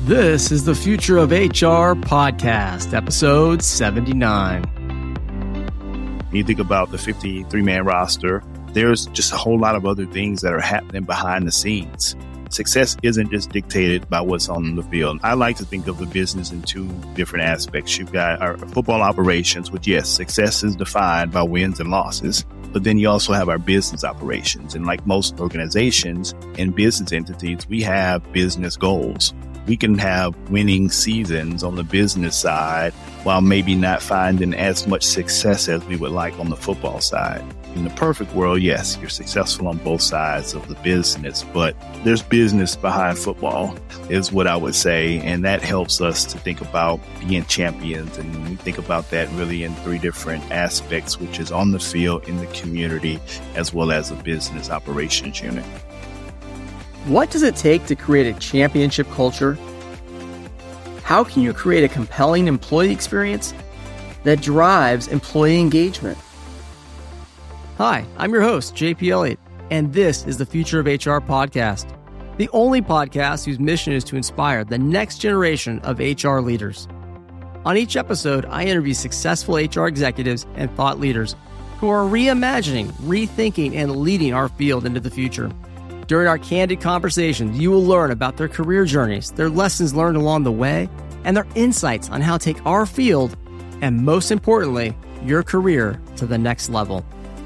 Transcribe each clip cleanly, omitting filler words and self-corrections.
This is the Future of HR podcast, episode 79. When you think about the 53-man roster, there's just a whole lot of other things that are happening behind the scenes. Success isn't just dictated by what's on the field. I like to think of the business in two different aspects. You've got our football operations, which, yes, success is defined by wins and losses. But then you also have our business operations. And like most organizations and business entities, we have business goals. We can have winning seasons on the business side while maybe not finding as much success as we would like on the football side. In the perfect world, yes, you're successful on both sides of the business, but there's business behind football is what I would say. And that helps us to think about being champions. And we think about that really in three different aspects, which is on the field, in the community, as well as a business operations unit. What does it take to create a championship culture? How can you create a compelling employee experience that drives employee engagement? Hi, I'm your host, JP Elliott, and this is the Future of HR podcast, the only podcast whose mission is to inspire the next generation of HR leaders. On each episode, I interview successful HR executives and thought leaders who are reimagining, rethinking, and leading our field into the future. During our candid conversations, you will learn about their career journeys, their lessons learned along the way, and their insights on how to take our field, and most importantly, your career to the next level.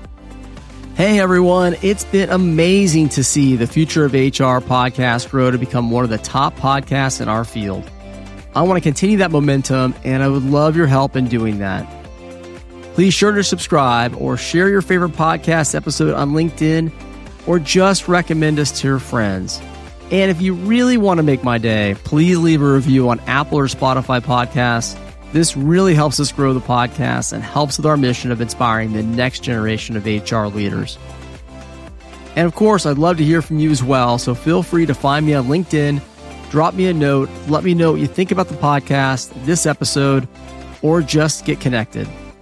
Hey everyone, it's been amazing to see the Future of HR podcast grow to become one of the top podcasts in our field. I want to continue that momentum, and I would love your help in doing that. Please sure to subscribe or share your favorite podcast episode on LinkedIn, or just recommend us to your friends. And if you really want to make my day, please leave a review on Apple or Spotify podcasts. This really helps us grow the podcast and helps with our mission of inspiring the next generation of HR leaders. And of course, I'd love to hear from you as well, so feel free to find me on LinkedIn, drop me a note, let me know what you think about the podcast, this episode, or just get connected.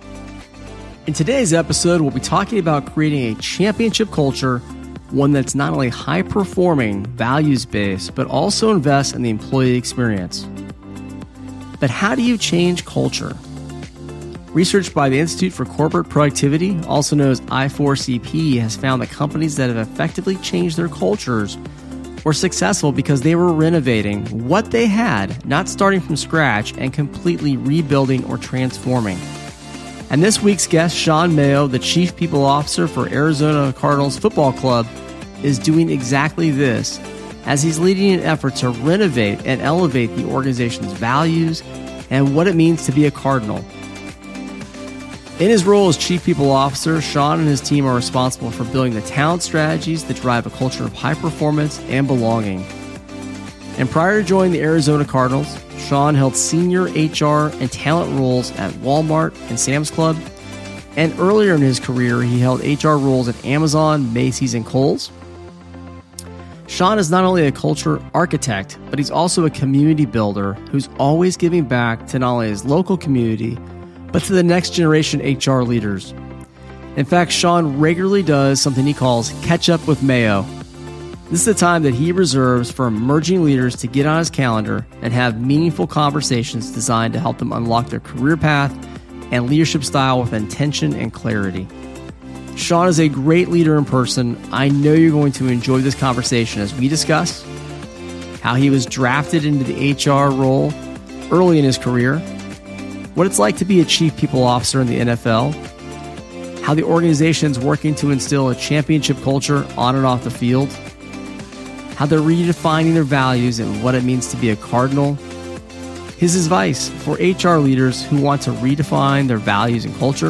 In today's episode, we'll be talking about creating a championship culture, one that's not only high-performing, values-based, but also invests in the employee experience. But how do you change culture? Research by the Institute for Corporate Productivity, also known as I4CP, has found that companies that have effectively changed their cultures were successful because they were renovating what they had, not starting from scratch and completely rebuilding or transforming. And this week's guest, Sean Mayo, the Chief People Officer for Arizona Cardinals Football Club, is doing exactly this, as he's leading an effort to renovate and elevate the organization's values and what it means to be a Cardinal. In his role as Chief People Officer, Sean and his team are responsible for building the talent strategies that drive a culture of high performance and belonging. And prior to joining the Arizona Cardinals, Sean held senior HR and talent roles at Walmart and Sam's Club. And earlier in his career, he held HR roles at Amazon, Macy's, and Kohl's. Sean is not only a culture architect, but he's also a community builder who's always giving back to not only his local community, but to the next generation HR leaders. In fact, Sean regularly does something he calls catch up with Mayo. This is the time that he reserves for emerging leaders to get on his calendar and have meaningful conversations designed to help them unlock their career path and leadership style with intention and clarity. Sean is a great leader in person. I know you're going to enjoy this conversation as we discuss how he was drafted into the HR role early in his career, what it's like to be a Chief People Officer in the NFL, how the organization is working to instill a championship culture on and off the field, how they're redefining their values and what it means to be a Cardinal, his advice for HR leaders who want to redefine their values and culture,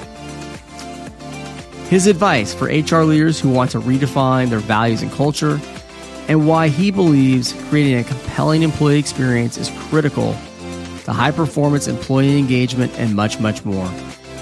his advice for HR leaders who want to redefine their values and culture, and why he believes creating a compelling employee experience is critical to high-performance employee engagement and much, much more.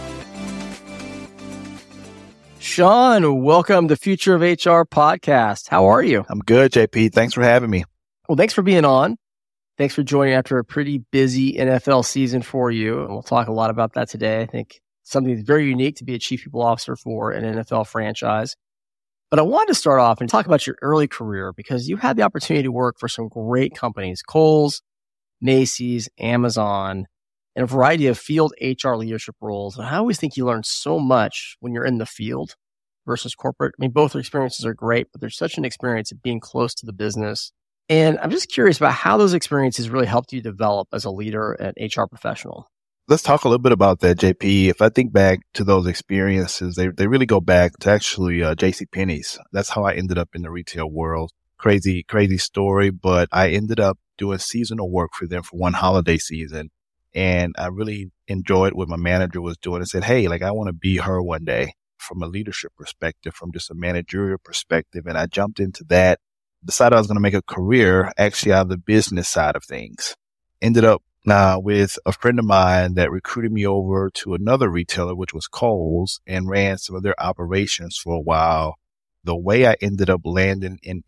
Sean, welcome to Future of HR podcast. How are you? I'm good, JP. Thanks for having me. Well, thanks for being on. Thanks for joining after a pretty busy NFL season for you. And we'll talk a lot about that today. I think something that's very unique to be a Chief People Officer for an NFL franchise. But I wanted to start off and talk about your early career because you had the opportunity to work for some great companies, Kohl's, Macy's, Amazon, and a variety of field HR leadership roles. And I always think you learn so much when you're in the field versus corporate. I mean, both experiences are great, but there's such an experience of being close to the business. And I'm just curious about how those experiences really helped you develop as a leader and HR professional. Let's talk a little bit about that, JP. If I think back to those experiences, they really go back to actually JCPenney's. That's how I ended up in the retail world. Crazy story, but I ended up doing seasonal work for them for one holiday season. And I really enjoyed what my manager was doing and said, hey, like I want to be her one day from a leadership perspective, from just a managerial perspective. And I jumped into that, decided I was going to make a career actually out of the business side of things. Ended up with a friend of mine that recruited me over to another retailer, which was Kohl's, and ran some of their operations for a while. The way I ended up landing in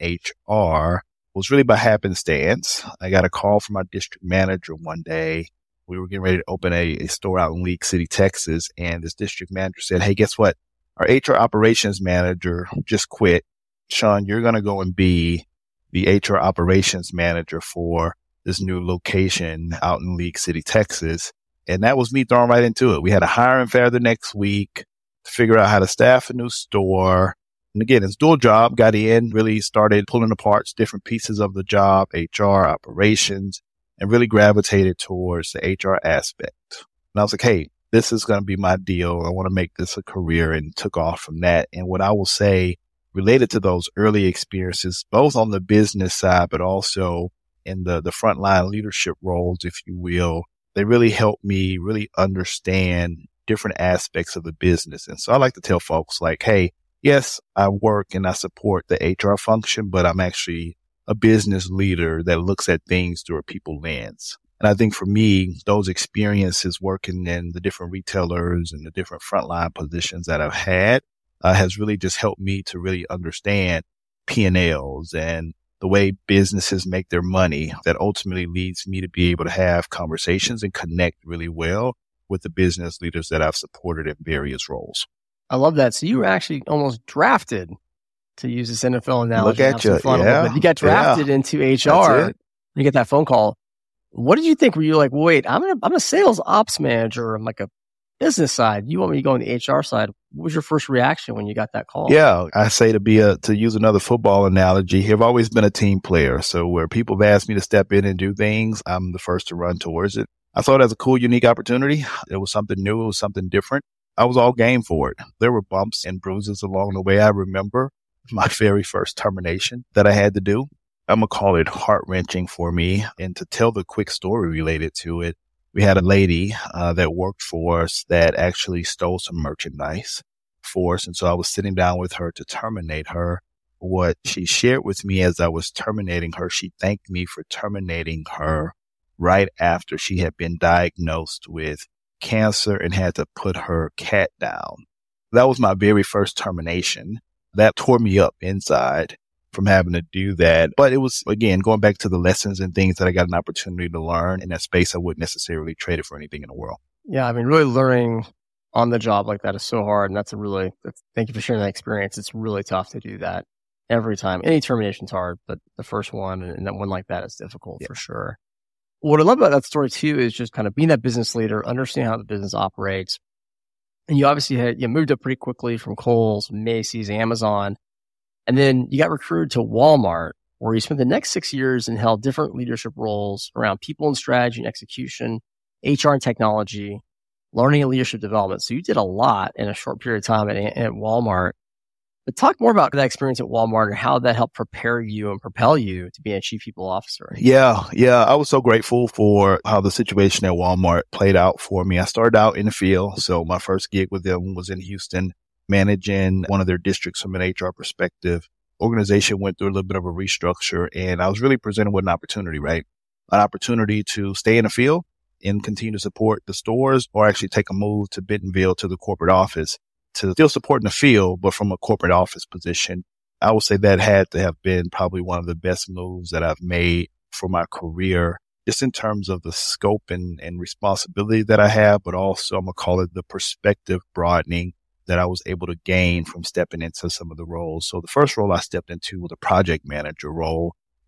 HR was really by happenstance. I got a call from our district manager one day. We were getting ready to open a store out in League City, Texas. And this district manager said, hey, guess what? Our HR operations manager just quit. Sean, you're going to go and be the HR operations manager for this new location out in League City, Texas. And that was me thrown right into it. We had a hiring fair the next week to figure out how to staff a new store. And again, it's a dual job, got in, really started pulling apart different pieces of the job, HR, operations, and really gravitated towards the HR aspect. And I was like, hey, this is going to be my deal. I want to make this a career, and took off from that. And what I will say related to those early experiences, both on the business side, but also in the frontline leadership roles, if you will, they really helped me really understand different aspects of the business. And so I like to tell folks like, hey, yes, I work and I support the HR function, but I'm actually a business leader that looks at things through a people lens. And I think for me, those experiences working in the different retailers and the different frontline positions that I've had has really just helped me to really understand P&Ls and the way businesses make their money. That ultimately leads me to be able to have conversations and connect really well with the business leaders that I've supported in various roles. I love that. So you were actually almost drafted, to use this NFL analogy. Look at you. Yeah. You got drafted into HR. You get that phone call. What did you think? Were you like, wait, I'm a sales ops manager. I'm like a business side. You want me to go on the HR side? What was your first reaction when you got that call? Yeah, I say to use another football analogy, I've always been a team player. So where people have asked me to step in and do things, I'm the first to run towards it. I saw it as a cool, unique opportunity. It was something new. It was something different. I was all game for it. There were bumps and bruises along the way. I remember my very first termination that I had to do. I'm going to call it heart-wrenching for me. And to tell the quick story related to it, we had a lady that worked for us that actually stole some merchandise for us. And so I was sitting down with her to terminate her. What she shared with me as I was terminating her, she thanked me for terminating her right after she had been diagnosed with cancer and had to put her cat down. That was my very first termination. That tore me up inside from having to do that. But it was, again, going back to the lessons and things that I got an opportunity to learn in that space. I wouldn't necessarily trade it for anything in the world. Yeah, I mean, really learning on the job like that is so hard. And thank you for sharing that experience. It's really tough to do that every time. Any termination's hard, but the first one and that one like that is difficult for sure. What I love about that story too is just kind of being that business leader, understanding how the business operates. And you obviously moved up pretty quickly from Kohl's, Macy's, Amazon. And then you got recruited to Walmart, where you spent the next 6 years and held different leadership roles around people and strategy and execution, HR and technology, learning and leadership development. So you did a lot in a short period of time at Walmart. But talk more about that experience at Walmart and how that helped prepare you and propel you to be a chief people officer. Yeah. I was so grateful for how the situation at Walmart played out for me. I started out in the field. So my first gig with them was in Houston, managing one of their districts from an HR perspective. Organization went through a little bit of a restructure, and I was really presented with an opportunity, right? An opportunity to stay in the field and continue to support the stores, or actually take a move to Bentonville to the corporate office to still support in the field, but from a corporate office position. I would say that had to have been probably one of the best moves that I've made for my career, just in terms of the scope and responsibility that I have, but also I'm going to call it the perspective broadening that I was able to gain from stepping into some of the roles. So the first role I stepped into was a project manager role.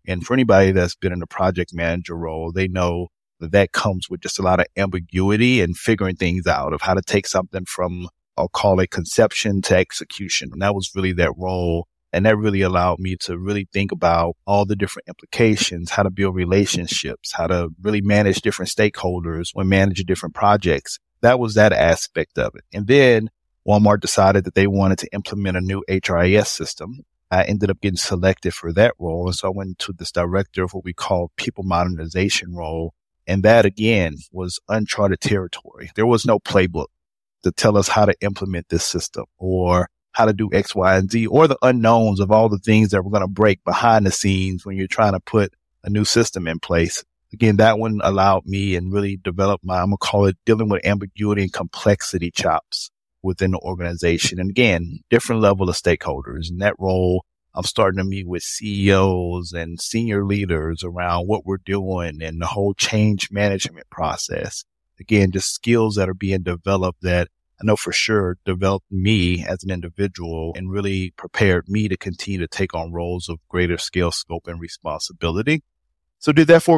And for anybody that's been in a project manager role, they know that comes with just a lot of ambiguity and figuring things out of how to take something from, I'll call it conception to execution. And that was really that role. And that really allowed me to really think about all the different implications, how to build relationships, how to really manage different stakeholders when managing different projects. That was that aspect of it. And then Walmart decided that they wanted to implement a new HRIS system. I ended up getting selected for that role. And so I went to this director of what we call people modernization role. And that, again, was uncharted territory. There was no playbook to tell us how to implement this system or how to do X, Y, and Z, or the unknowns of all the things that were going to break behind the scenes when you're trying to put a new system in place. Again, that one allowed me and really developed my, I'm going to call it dealing with ambiguity and complexity chops within the organization. And again, different level of stakeholders. In that role, I'm starting to meet with CEOs and senior leaders around what we're doing and the whole change management process. Again, just skills that are being developed that I know for sure developed me as an individual and really prepared me to continue to take on roles of greater scale, scope, and responsibility. So did that for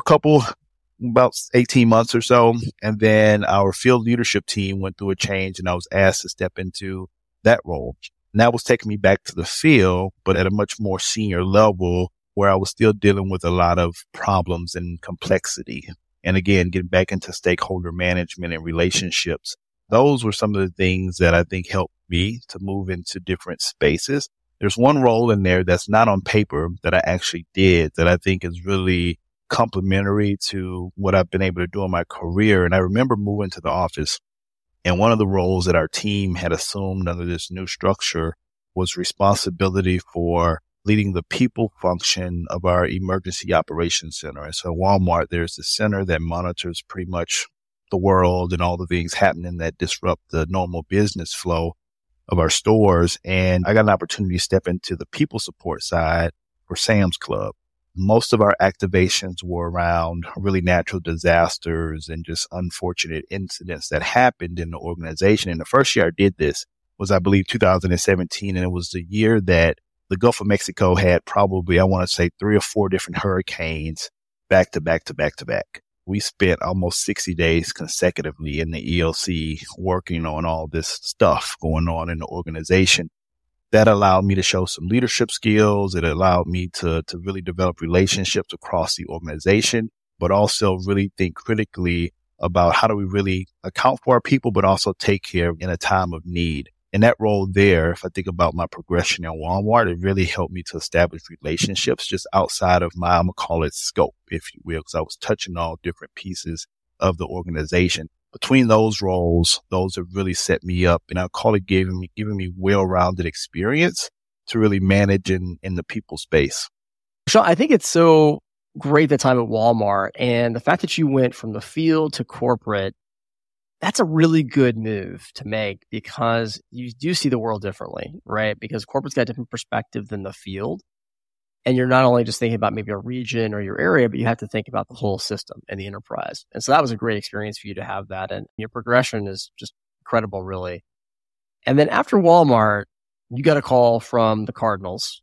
about 18 months or so. And then our field leadership team went through a change and I was asked to step into that role. And that was taking me back to the field, but at a much more senior level where I was still dealing with a lot of problems and complexity. And again, getting back into stakeholder management and relationships. Those were some of the things that I think helped me to move into different spaces. There's one role in there that's not on paper that I actually did that I think is really complementary to what I've been able to do in my career. And I remember moving to the office, and one of the roles that our team had assumed under this new structure was responsibility for leading the people function of our emergency operations center. And so at Walmart, there's a center that monitors pretty much the world and all the things happening that disrupt the normal business flow of our stores. And I got an opportunity to step into the people support side for Sam's Club. Most of our activations were around really natural disasters and just unfortunate incidents that happened in the organization. And the first year I did this was, I believe, 2017. And it was the year that the Gulf of Mexico had probably, I want to say, 3 or 4 different hurricanes back to back to back to back. We spent almost 60 days consecutively in the ELC working on all this stuff going on in the organization. That allowed me to show some leadership skills. It allowed me to really develop relationships across the organization, but also really think critically about how do we really account for our people, but also take care in a time of need. And that role there, if I think about my progression at Walmart, it really helped me to establish relationships just outside of my, I'm going to call it scope, if you will, because I was touching all different pieces of the organization. Between those roles, those have really set me up, and I'll call it giving me well-rounded experience to really manage in the people space. Sean, I think it's so great the time at Walmart, and the fact that you went from the field to corporate, that's a really good move to make because you do see the world differently, right? Because corporate's got a different perspective than the field. And you're not only just thinking about maybe a region or your area, but you have to think about the whole system and the enterprise. And so that was a great experience for you to have that. And your progression is just incredible, really. And then after Walmart, you got a call from the Cardinals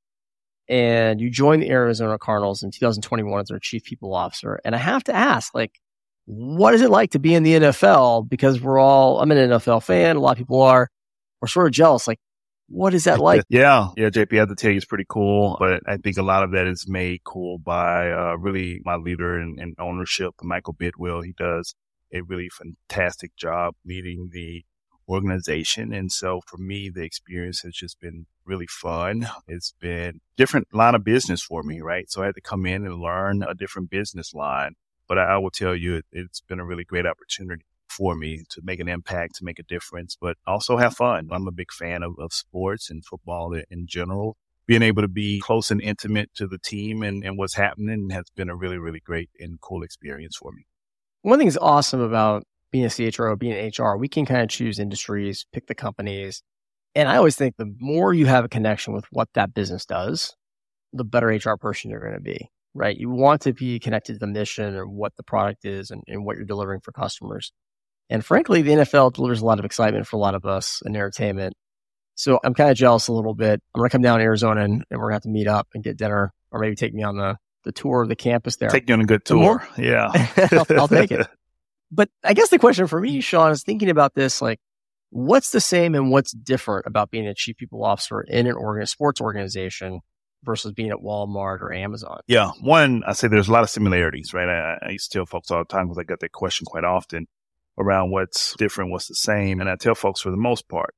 and you joined the Arizona Cardinals in 2021 as their chief people officer. And I have to ask, what is it like to be in the NFL? Because I'm an NFL fan. A lot of people are. We're sort of jealous. What is that like? Yeah, JP, I have to tell you, it's pretty cool. But I think a lot of that is made cool by really my leader in ownership, Michael Bidwell. He does a really fantastic job leading the organization. And so for me, the experience has just been really fun. It's been different line of business for me, right? So I had to come in and learn a different business line. But I will tell you, it's been a really great opportunity for me to make an impact, to make a difference, but also have fun. I'm a big fan of sports and football in general. Being able to be close and intimate to the team and what's happening has been a really, really great and cool experience for me. One thing that's awesome about being a CHRO, being in HR, we can kind of choose industries, pick the companies. And I always think the more you have a connection with what that business does, the better HR person you're going to be, right? You want to be connected to the mission or what the product is and what you're delivering for customers. And frankly, the NFL delivers a lot of excitement for a lot of us in entertainment. So I'm kind of jealous a little bit. I'm going to come down to Arizona and we're going to have to meet up and get dinner, or maybe take me on the the tour of the campus there. Take you on a good tour. Yeah. I'll take it. But I guess the question for me, Sean, is thinking about this, like, what's the same and what's different about being a chief people officer in an sports organization versus being at Walmart or Amazon? Yeah. One, I say there's a lot of similarities, right? I used to tell folks all the time because I get that question quite often around what's different, what's the same. And I tell folks for the most part,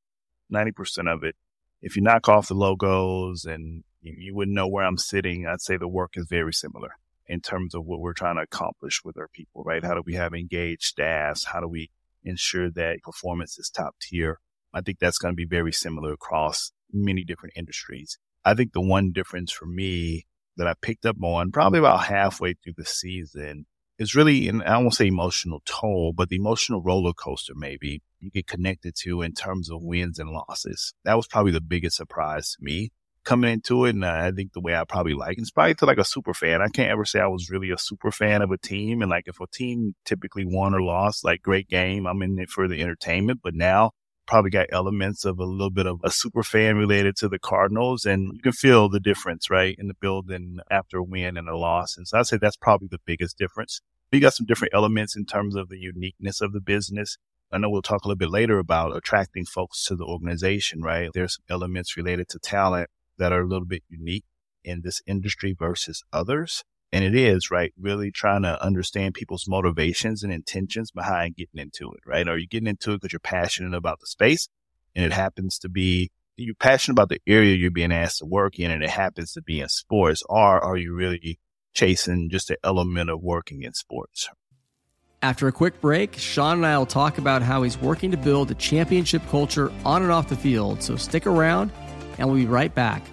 90% of it, if you knock off the logos and you wouldn't know where I'm sitting, I'd say the work is very similar in terms of what we're trying to accomplish with our people, right? How do we have engaged staffs? How do we ensure that performance is top tier? I think that's going to be very similar across many different industries. I think the one difference for me that I picked up on probably about halfway through the season is really, and I won't say emotional toll, but the emotional roller coaster maybe you get connected to in terms of wins and losses. That was probably the biggest surprise to me coming into it. And I think the way I probably like it, it's probably to like a super fan. I can't ever say I was really a super fan of a team. And like if a team typically won or lost, like great game, I'm in it for the entertainment. But now probably got elements of a little bit of a super fan related to the Cardinals. And you can feel the difference, right, in the building after a win and a loss. And so I'd say that's probably the biggest difference. But you got some different elements in terms of the uniqueness of the business. I know we'll talk a little bit later about attracting folks to the organization, right? There's some elements related to talent that are a little bit unique in this industry versus others. And it is, right, really trying to understand people's motivations and intentions behind getting into it, right? Are you getting into it because you're passionate about the space and it happens to be, you're passionate about the area you're being asked to work in and it happens to be in sports, or are you really chasing just the element of working in sports? After a quick break, Sean and I will talk about how he's working to build a championship culture on and off the field. So stick around and we'll be right back.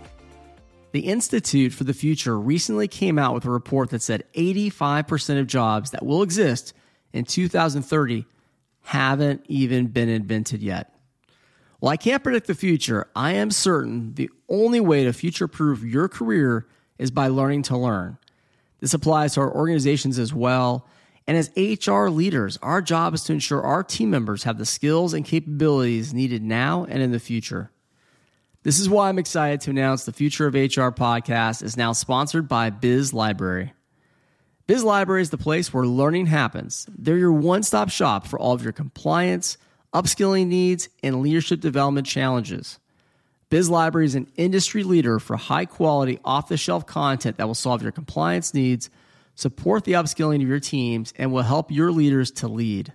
The Institute for the Future recently came out with a report that said 85% of jobs that will exist in 2030 haven't even been invented yet. While I can't predict the future, I am certain the only way to future-proof your career is by learning to learn. This applies to our organizations as well. And as HR leaders, our job is to ensure our team members have the skills and capabilities needed now and in the future. This is why I'm excited to announce the Future of HR podcast is now sponsored by Biz Library. Biz Library is the place where learning happens. They're your one-stop shop for all of your compliance, upskilling needs, and leadership development challenges. Biz Library is an industry leader for high-quality, off-the-shelf content that will solve your compliance needs, support the upskilling of your teams, and will help your leaders to lead.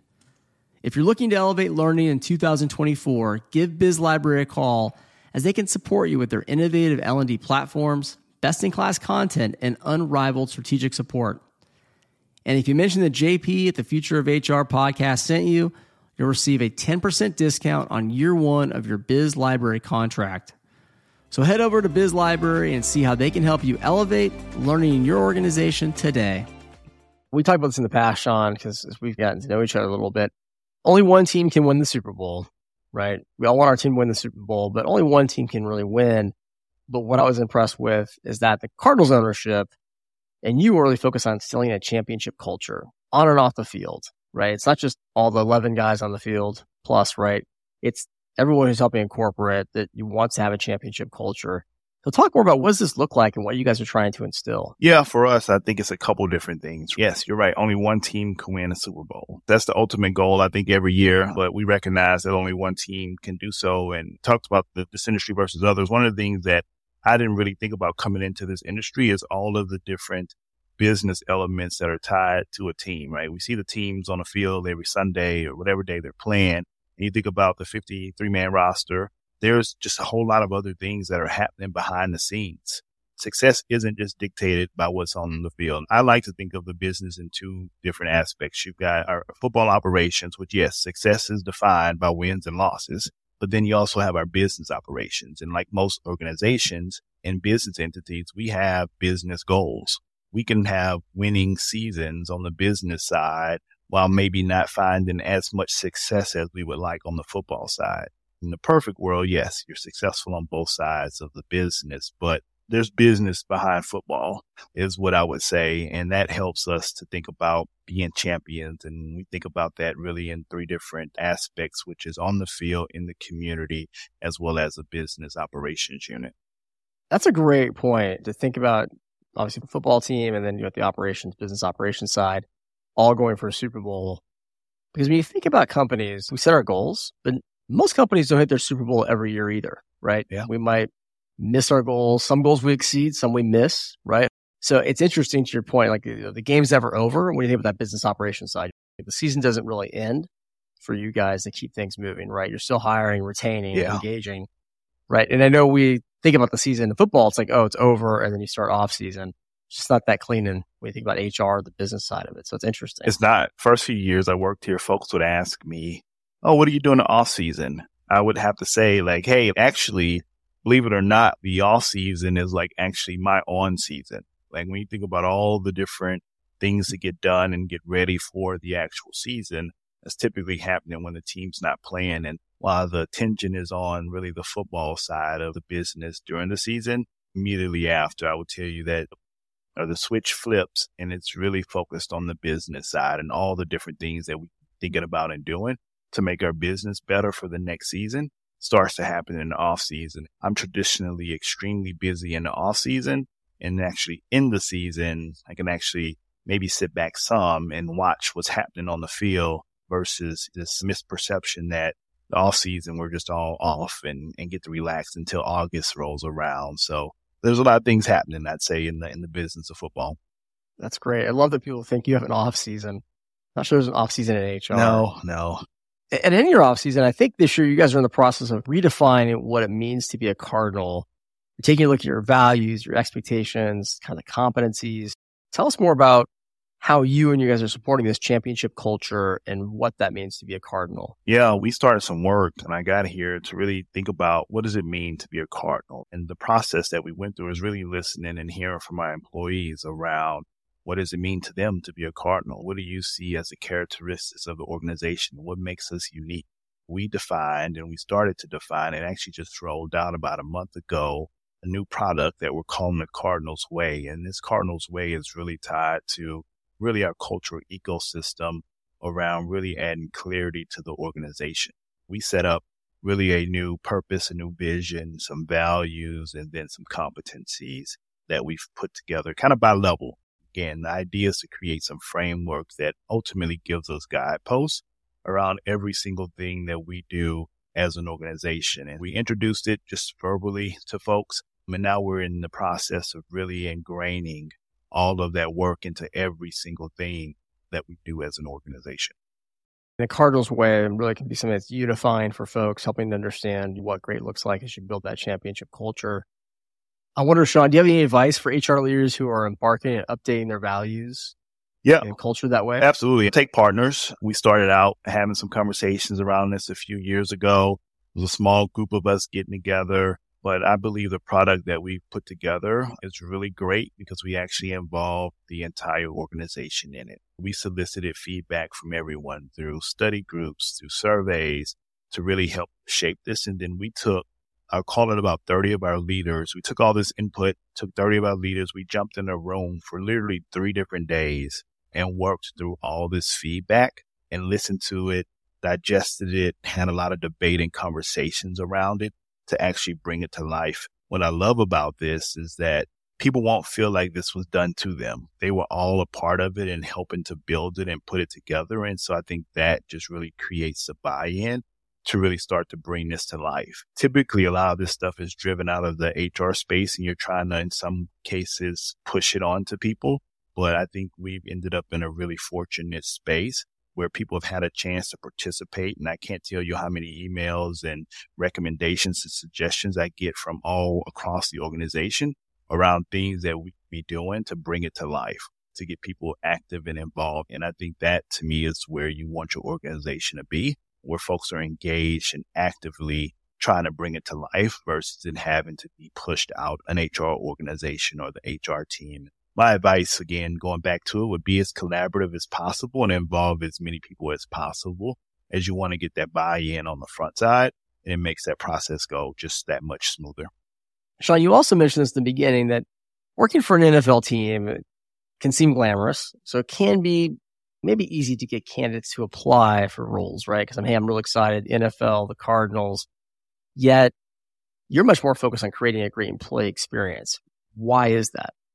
If you're looking to elevate learning in 2024, give Biz Library a call as they can support you with their innovative L&D platforms, best-in-class content, and unrivaled strategic support. And if you mention that JP at the Future of HR podcast sent you, you'll receive a 10% discount on year one of your Biz Library contract. So head over to Biz Library and see how they can help you elevate learning in your organization today. We talked about this in the past, Sean, because as we've gotten to know each other a little bit, only one team can win the Super Bowl. Right? We all want our team to win the Super Bowl, but only one team can really win. But what I was impressed with is that the Cardinals ownership and you really focus on instilling a championship culture on and off the field, right? It's not just all the 11 guys on the field plus, right? It's everyone who's helping incorporate that you want to have a championship culture. So talk more about what does this look like and what you guys are trying to instill. Yeah, for us, I think it's a couple different things. Yes, you're right. Only one team can win a Super Bowl. That's the ultimate goal, I think, every year. But we recognize that only one team can do so. And talked about this industry versus others. One of the things that I didn't really think about coming into this industry is all of the different business elements that are tied to a team, right? We see the teams on the field every Sunday or whatever day they're playing. And you think about the 53-man roster. There's just a whole lot of other things that are happening behind the scenes. Success isn't just dictated by what's on the field. I like to think of the business in two different aspects. You've got our football operations, which, yes, success is defined by wins and losses. But then you also have our business operations. And like most organizations and business entities, we have business goals. We can have winning seasons on the business side while maybe not finding as much success as we would like on the football side. In the perfect world, yes, you're successful on both sides of the business, but there's business behind football is what I would say. And that helps us to think about being champions. And we think about that really in three different aspects, which is on the field, in the community, as well as a business operations unit. That's a great point to think about obviously the football team, and then you got the business operations side, all going for a Super Bowl. Because when you think about companies, we set our goals, but most companies don't hit their Super Bowl every year either, right? Yeah. We might miss our goals. Some goals we exceed, some we miss, right? So it's interesting to your point, like the game's never over when you think about that business operations side. The season doesn't really end for you guys to keep things moving, right? You're still hiring, retaining, engaging, right? And I know we think about the season in football, it's like, oh, it's over, and then you start off season. It's just not that clean when you think about HR, the business side of it. So it's interesting. It's not. First few years I worked here, folks would ask me, oh, what are you doing in the off season? I would have to say like, hey, actually, believe it or not, the off season is like actually my on season. Like when you think about all the different things to get done and get ready for the actual season, that's typically happening when the team's not playing. And while the attention is on really the football side of the business during the season, immediately after, I would tell you that the switch flips and it's really focused on the business side and all the different things that we're thinking about and doing to make our business better for the next season starts to happen in the off season. I'm traditionally extremely busy in the off season, and actually in the season, I can actually maybe sit back some and watch what's happening on the field versus this misperception that the off season we're just all off and get to relax until August rolls around. So there's a lot of things happening, I'd say, in the business of football. That's great. I love that people think you have an off season. Not sure there's an off season in HR. No. And in your off season, I think this year you guys are in the process of redefining what it means to be a Cardinal. You're taking a look at your values, your expectations, kind of the competencies. Tell us more about how you and you guys are supporting this championship culture and what that means to be a Cardinal. Yeah, we started some work and I got here to really think about what does it mean to be a Cardinal? And the process that we went through is really listening and hearing from our employees around what does it mean to them to be a Cardinal? What do you see as the characteristics of the organization? What makes us unique? We defined and we started to define and actually just rolled out about a month ago a new product that we're calling the Cardinals Way. And this Cardinals Way is really tied to really our cultural ecosystem around really adding clarity to the organization. We set up really a new purpose, a new vision, some values, and then some competencies that we've put together kind of by level. Again, the idea is to create some framework that ultimately gives us guideposts around every single thing that we do as an organization. And we introduced it just verbally to folks. And now we're in the process of really ingraining all of that work into every single thing that we do as an organization. The Cardinals Way really can be something that's unifying for folks, helping to understand what great looks like as you build that championship culture. I wonder, Sean, do you have any advice for HR leaders who are embarking and updating their values and culture that way? Absolutely. Take partners. We started out having some conversations around this a few years ago. It was a small group of us getting together. But I believe the product that we put together is really great because we actually involved the entire organization in it. We solicited feedback from everyone through study groups, through surveys to really help shape this. And then we took, I'll call it about 30 of our leaders. We took all this input, took 30 of our leaders. We jumped in a room for literally 3 different days and worked through all this feedback and listened to it, digested it, had a lot of debate and conversations around it to actually bring it to life. What I love about this is that people won't feel like this was done to them. They were all a part of it and helping to build it and put it together. And so I think that just really creates a buy-in to really start to bring this to life. Typically, a lot of this stuff is driven out of the HR space and you're trying to, in some cases, push it on to people. But I think we've ended up in a really fortunate space where people have had a chance to participate. And I can't tell you how many emails and recommendations and suggestions I get from all across the organization around things that we be doing to bring it to life, to get people active and involved. And I think that to me is where you want your organization to be, where folks are engaged and actively trying to bring it to life versus it having to be pushed out an HR organization or the HR team. My advice, again, going back to it, would be as collaborative as possible and involve as many people as possible as you want to get that buy-in on the front side. And it makes that process go just that much smoother. Sean, you also mentioned this in the beginning that working for an NFL team can seem glamorous. So it can be maybe easy to get candidates to apply for roles, right? Because I'm real excited, NFL, the Cardinals. Yet you're much more focused on creating a great employee experience. Why is that?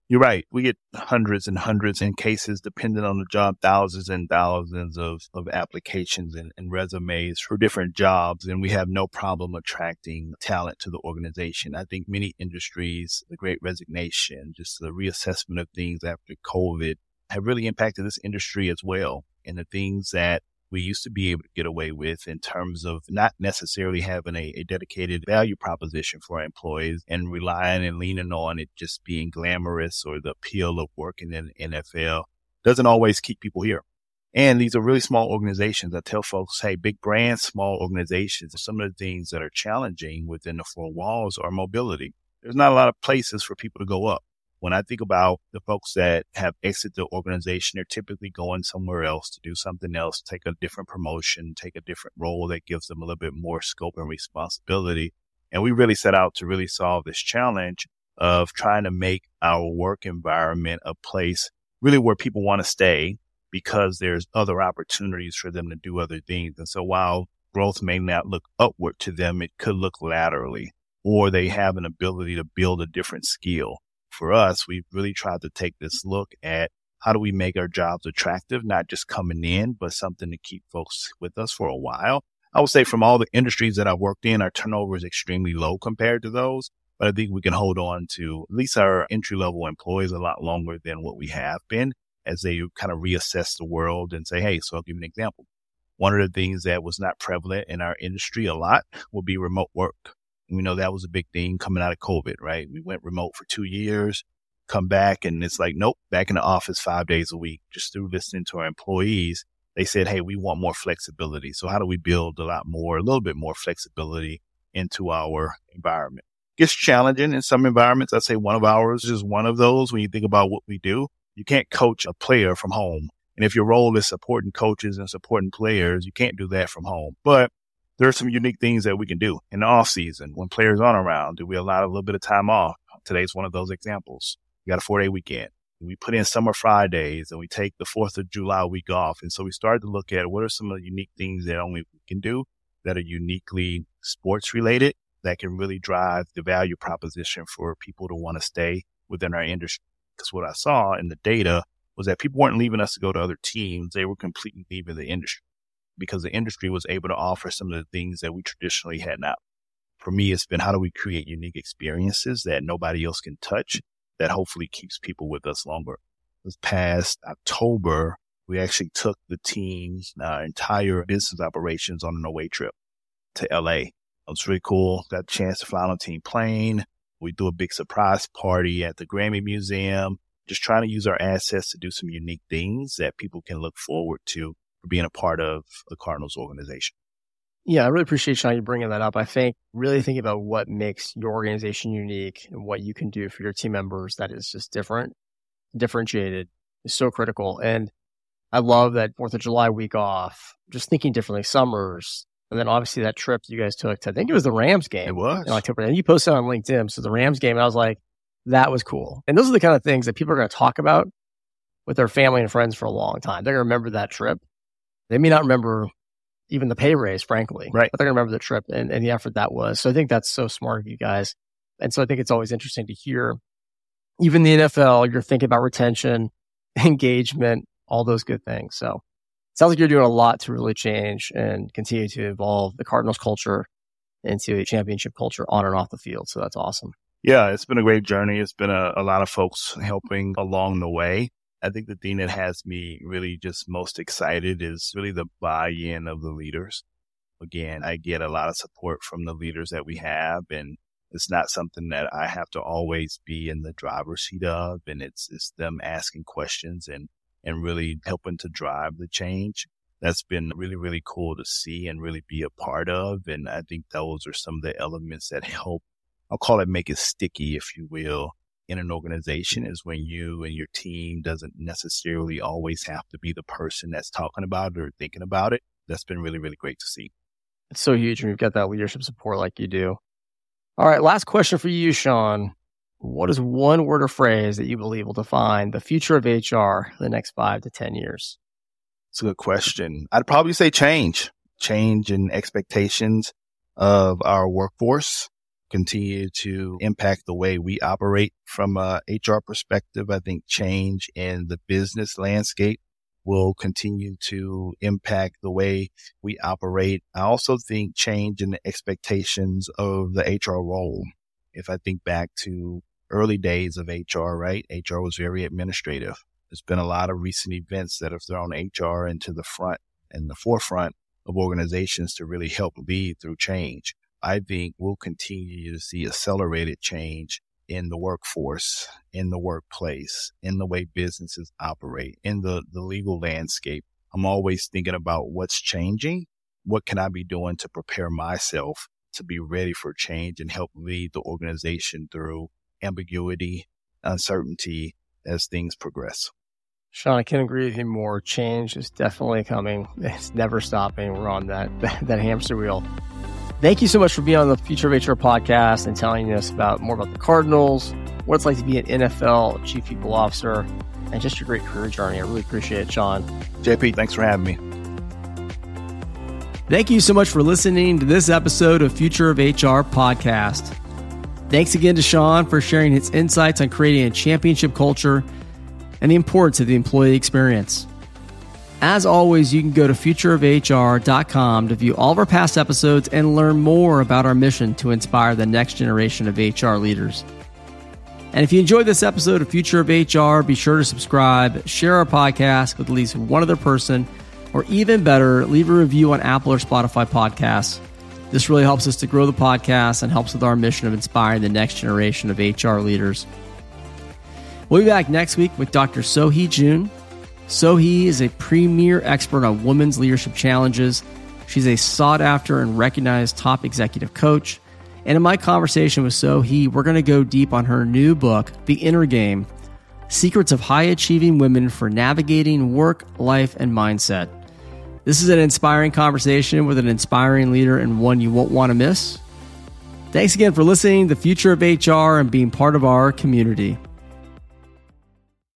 You're right. We get hundreds and hundreds in cases, depending on the job, thousands and thousands of applications and resumes for different jobs. And we have no problem attracting talent to the organization. I think many industries, the great resignation, just the reassessment of things after COVID have really impacted this industry as well. And the things that we used to be able to get away with in terms of not necessarily having a dedicated value proposition for our employees and relying and leaning on it just being glamorous or the appeal of working in the NFL doesn't always keep people here. And these are really small organizations. I tell folks, hey, big brands, small organizations, some of the things that are challenging within the four walls are mobility. There's not a lot of places for people to go up. When I think about the folks that have exited the organization, they're typically going somewhere else to do something else, take a different promotion, take a different role that gives them a little bit more scope and responsibility. And we really set out to really solve this challenge of trying to make our work environment a place really where people want to stay because there's other opportunities for them to do other things. And so while growth may not look upward to them, it could look laterally, or they have an ability to build a different skill. For us, we've really tried to take this look at how do we make our jobs attractive, not just coming in, but something to keep folks with us for a while. I would say from all the industries that I've worked in, our turnover is extremely low compared to those. But I think we can hold on to at least our entry-level employees a lot longer than what we have been as they kind of reassess the world and say, hey, so I'll give you an example. One of the things that was not prevalent in our industry a lot will be remote work. We know that was a big thing coming out of COVID, right? We went remote for 2 years, come back, and it's like, nope, back in the office 5 days a week. Just through listening to our employees, they said, hey, we want more flexibility. So how do we build a little bit more flexibility into our environment? It's challenging in some environments. I'd say one of ours is one of those. When you think about what we do, you can't coach a player from home. And if your role is supporting coaches and supporting players, you can't do that from home. But there are some unique things that we can do in the off season when players aren't around. Do we allow a little bit of time off? Today's one of those examples. We got a 4-day weekend. We put in summer Fridays and we take the 4th of July week off. And so we started to look at what are some of the unique things that only we can do that are uniquely sports related that can really drive the value proposition for people to want to stay within our industry. Because what I saw in the data was that people weren't leaving us to go to other teams. They were completely leaving the industry, because the industry was able to offer some of the things that we traditionally had not. For me, it's been how do we create unique experiences that nobody else can touch that hopefully keeps people with us longer. This past October, we actually took the team's entire business operations on an away trip to LA. It was really cool. Got a chance to fly on a team plane. We do a big surprise party at the Grammy Museum, just trying to use our assets to do some unique things that people can look forward to for being a part of the Cardinals organization. Yeah, I really appreciate, Sean, you bringing that up. I think really thinking about what makes your organization unique and what you can do for your team members that is just differentiated is so critical. And I love that 4th of July week off, just thinking differently, summers. And then obviously that trip you guys took to, I think it was the Rams game. It was. In October. And you posted on LinkedIn. So the Rams game, and I was like, that was cool. And those are the kind of things that people are going to talk about with their family and friends for a long time. They're going to remember that trip. They may not remember even the pay raise, frankly, right, but they're going to remember the trip and the effort that was. So I think that's so smart of you guys. And so I think it's always interesting to hear, even the NFL, you're thinking about retention, engagement, all those good things. So it sounds like you're doing a lot to really change and continue to evolve the Cardinals culture into a championship culture on and off the field. So that's awesome. Yeah, it's been a great journey. It's been a lot of folks helping along the way. I think the thing that has me really just most excited is really the buy-in of the leaders. Again, I get a lot of support from the leaders that we have, and it's not something that I have to always be in the driver's seat of, and it's them asking questions and really helping to drive the change. That's been really, really cool to see and really be a part of. And I think those are some of the elements that help, I'll call it make it sticky, if you will, in an organization, is when you and your team doesn't necessarily always have to be the person that's talking about it or thinking about it. That's been really, really great to see. It's so huge when you've got that leadership support like you do. All right, last question for you, Sean. What is one word or phrase that you believe will define the future of HR in the next 5 to 10 years? It's a good question. I'd probably say change in expectations of our workforce. continue to impact the way we operate from a HR perspective. I think change in the business landscape will continue to impact the way we operate. I also think change in the expectations of the HR role. If I think back to early days of HR, right? HR was very administrative. There's been a lot of recent events that have thrown HR into the forefront of organizations to really help lead through change. I think we'll continue to see accelerated change in the workforce, in the workplace, in the way businesses operate, in the legal landscape. I'm always thinking about what's changing. What can I be doing to prepare myself to be ready for change and help lead the organization through ambiguity, uncertainty as things progress? Sean, I can't agree with you more. Change is definitely coming. It's never stopping. We're on that hamster wheel. Thank you so much for being on the Future of HR podcast and telling us more about the Cardinals, what it's like to be an NFL Chief People Officer, and just your great career journey. I really appreciate it, Sean. JP, thanks for having me. Thank you so much for listening to this episode of Future of HR podcast. Thanks again to Sean for sharing his insights on creating a championship culture and the importance of the employee experience. As always, you can go to futureofhr.com to view all of our past episodes and learn more about our mission to inspire the next generation of HR leaders. And if you enjoyed this episode of Future of HR, be sure to subscribe, share our podcast with at least one other person, or even better, leave a review on Apple or Spotify podcasts. This really helps us to grow the podcast and helps with our mission of inspiring the next generation of HR leaders. We'll be back next week with Dr. Sohee June. Sohee is a premier expert on women's leadership challenges. She's a sought-after and recognized top executive coach. And in my conversation with Sohee, we're going to go deep on her new book, The Inner Game, Secrets of High-Achieving Women for Navigating Work, Life, and Mindset. This is an inspiring conversation with an inspiring leader and one you won't want to miss. Thanks again for listening to The Future of HR and being part of our community.